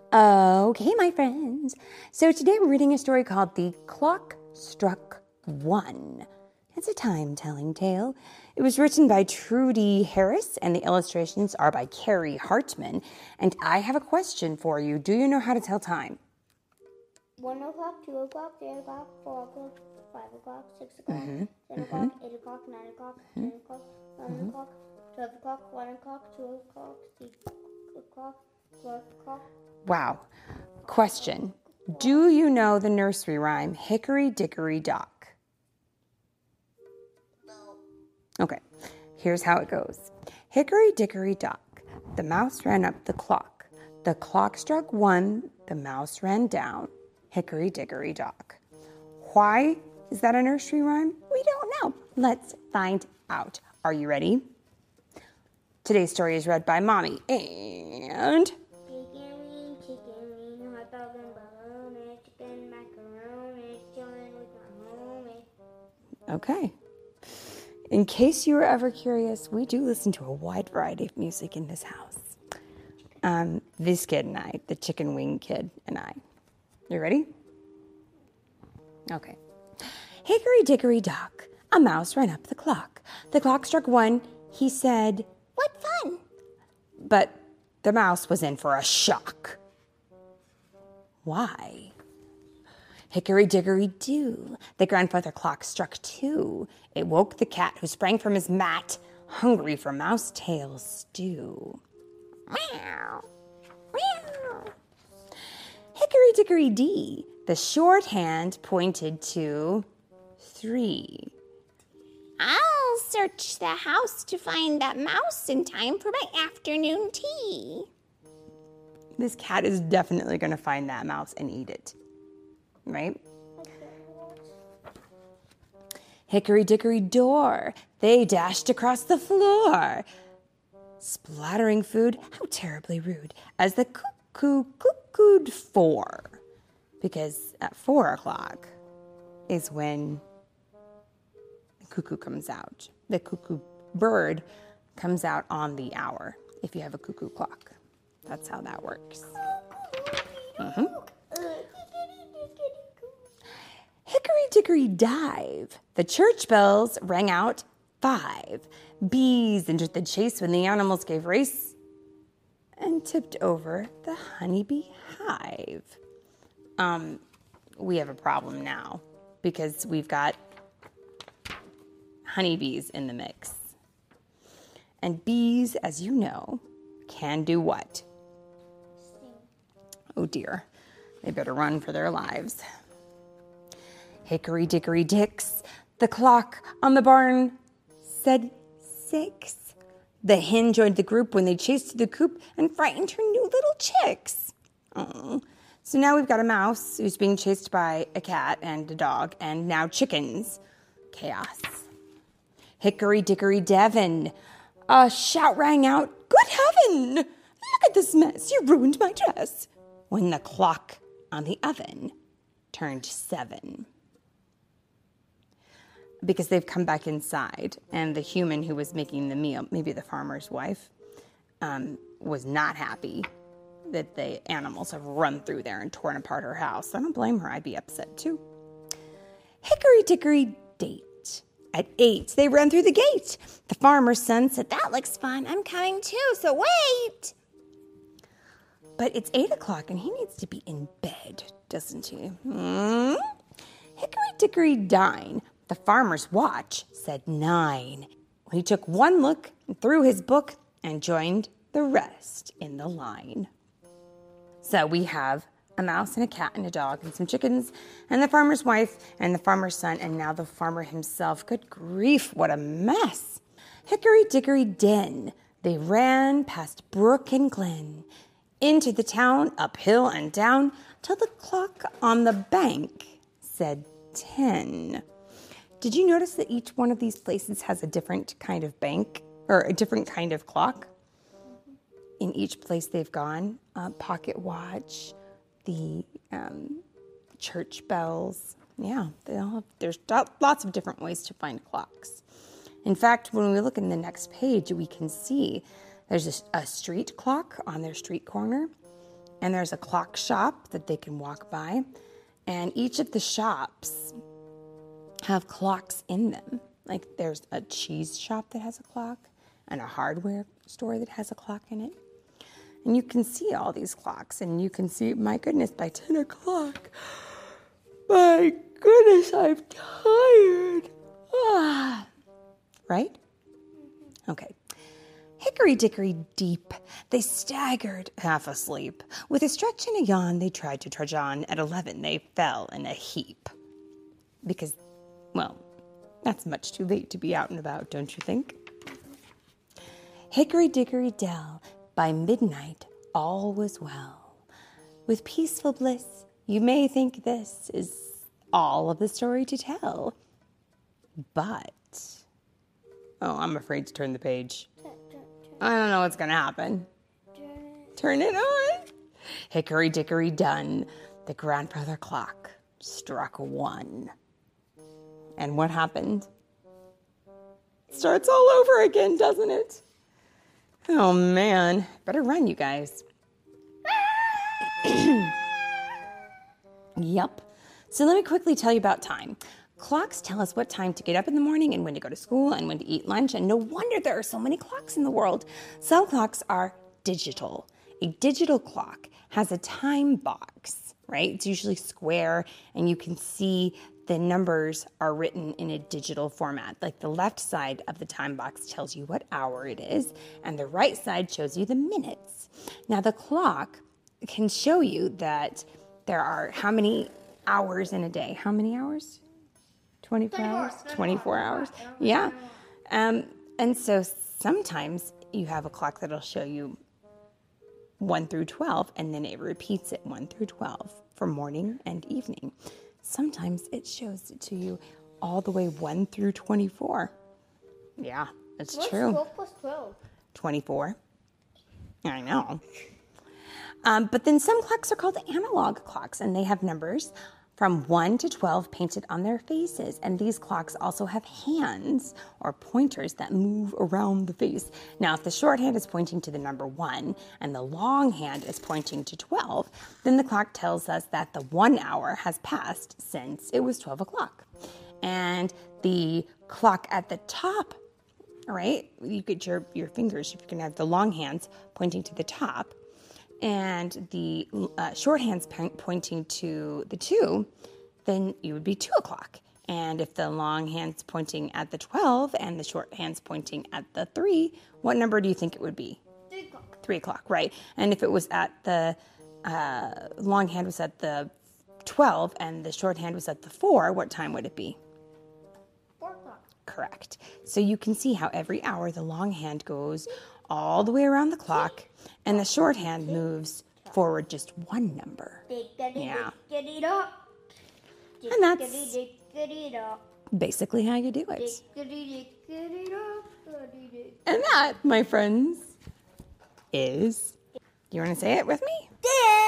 Okay, my friends. So today we're reading a story called The Clock Struck One. It's a time-telling tale. It was written by Trudy Harris, and the illustrations are by Carrie Hartman. And I have a question for you. Do you know how to tell time? 1 o'clock, 2 o'clock, 3 o'clock, 4 o'clock, 5 o'clock, 6 o'clock, 7 o'clock, 8 o'clock, 9 o'clock, 10 o'clock, 11 o'clock, 12 o'clock, 1 o'clock, 2 o'clock, 3 o'clock, 4 o'clock. Wow. Question. Do you know the nursery rhyme, Hickory Dickory Dock? No. Okay, here's how it goes. Hickory Dickory Dock, the mouse ran up the clock. The clock struck one, the mouse ran down. Hickory Dickory Dock. Why is that a nursery rhyme? We don't know. Let's find out. Are you ready? Today's story is read by Mommy and... Chicken, hot dog and bologna, chicken macaroni, chillin' with my homie. Okay. In case you were ever curious, we do listen to a wide variety of music in this house. This kid and I, the chicken wing kid and I. You ready? Okay. Hickory Dickory Dock, a mouse ran up the clock. The clock struck one. He said, "What fun!" But the mouse was in for a shock. Why? Hickory Dickory Doo, the grandfather clock struck two. It woke the cat who sprang from his mat, hungry for mouse tail stew. Meow, meow. Hickory Dickory Dee, the short hand pointed to three. I'll search the house to find that mouse in time for my afternoon tea. This cat is definitely going to find that mouse and eat it, right? Hickory Dickory Door, they dashed across the floor. Splattering food, how terribly rude, as the cuckoo cuckooed four. Because at 4 o'clock is when the cuckoo comes out. The cuckoo bird comes out on the hour if you have a cuckoo clock. That's how that works. Hickory Dickory Dive. The church bells rang out 5. Bees entered the chase when the animals gave race and tipped over the honeybee hive. We have a problem now because we've got honeybees in the mix. And bees, as you know, can do what? Sing. Oh dear, they better run for their lives. Hickory Dickory Dicks, the clock on the barn said 6. The hen joined the group when they chased to the coop and frightened her new little chicks. Oh. So now we've got a mouse who's being chased by a cat and a dog, and now chickens. Chaos. Hickory Dickory Devon, a shout rang out, "Good heaven! Look at this mess, you ruined my dress," when the clock on the oven turned 7. Because they've come back inside, and the human who was making the meal, maybe the farmer's wife, was not happy that the animals have run through there and torn apart her house. I don't blame her. I'd be upset too. Hickory Dickory Date. At 8, they ran through the gate. The farmer's son said, "That looks fun. I'm coming too, so wait." But it's 8 o'clock and he needs to be in bed, doesn't he? Hickory Dickory Dine. The farmer's watch said 9. He took one look and threw his book and joined the rest in the line. So we have a mouse and a cat and a dog and some chickens and the farmer's wife and the farmer's son and now the farmer himself. Good grief, what a mess. Hickory Dickory Den. They ran past brook and glen, into the town, up hill and down, till the clock on the bank said 10. Did you notice that each one of these places has a different kind of bank or a different kind of clock? In each place they've gone, pocket watch, the church bells. Yeah, there's lots of different ways to find clocks. In fact, when we look in the next page, we can see there's a street clock on their street corner, And there's a clock shop that they can walk by. And each of the shops have clocks in them. Like there's a cheese shop that has a clock and a hardware store that has a clock in it. And you can see all these clocks, and you can see, my goodness, by 10 o'clock, my goodness, I'm tired. Right? Okay. Hickory dickory deep, they staggered half asleep. With a stretch and a yawn, they tried to trudge on. At 11, they fell in a heap. Because, well, that's much too late to be out and about, don't you think? Hickory dickory dell, by midnight, all was well. With peaceful bliss, you may think this is all of the story to tell. But, oh, I'm afraid to turn the page. I don't know what's going to happen. Turn it on. Hickory dickory done. The grandfather clock struck 1. And what happened? It starts all over again, doesn't it? Oh, man. Better run, you guys. Yep. So let me quickly tell you about time. Clocks tell us what time to get up in the morning and when to go to school and when to eat lunch. And no wonder there are so many clocks in the world. Some clocks are digital. A digital clock has a time box, right? It's usually square, and you can see the numbers are written in a digital format. Like the left side of the time box tells you what hour it is, and the right side shows you the minutes. Now the clock can show you that there are how many hours in a day? How many hours? 24 hours? 24 hours. Yeah. And so sometimes you have a clock that'll show you 1 through 12, and then it repeats it 1 through 12 for morning and evening. Sometimes it shows it to you all the way 1 through 24. Yeah, it's true. What's 12 plus 12? 24. I know. But then some clocks are called analog clocks, and they have numbers from 1 to 12 painted on their faces. And these clocks also have hands or pointers that move around the face. Now, if the short hand is pointing to the number 1 and the long hand is pointing to 12, then the clock tells us that the 1 hour has passed since it was 12 o'clock. And the clock at the top, right, you get your fingers, if you can have the long hands pointing to the top, and the short hands pointing to the 2, then you would be 2 o'clock. And if the long hand's pointing at the 12 and the short hand's pointing at the 3, what number do you think it would be? 3 o'clock. 3 o'clock, right. And if it was at the long hand was at the 12 and the short hand was at the 4, what time would it be? 4 o'clock. Correct. So you can see how every hour the long hand goes all the way around the clock, and the short hand moves forward just 1 number. Yeah. And that's basically how you do it. And that, my friends, is, you want to say it with me?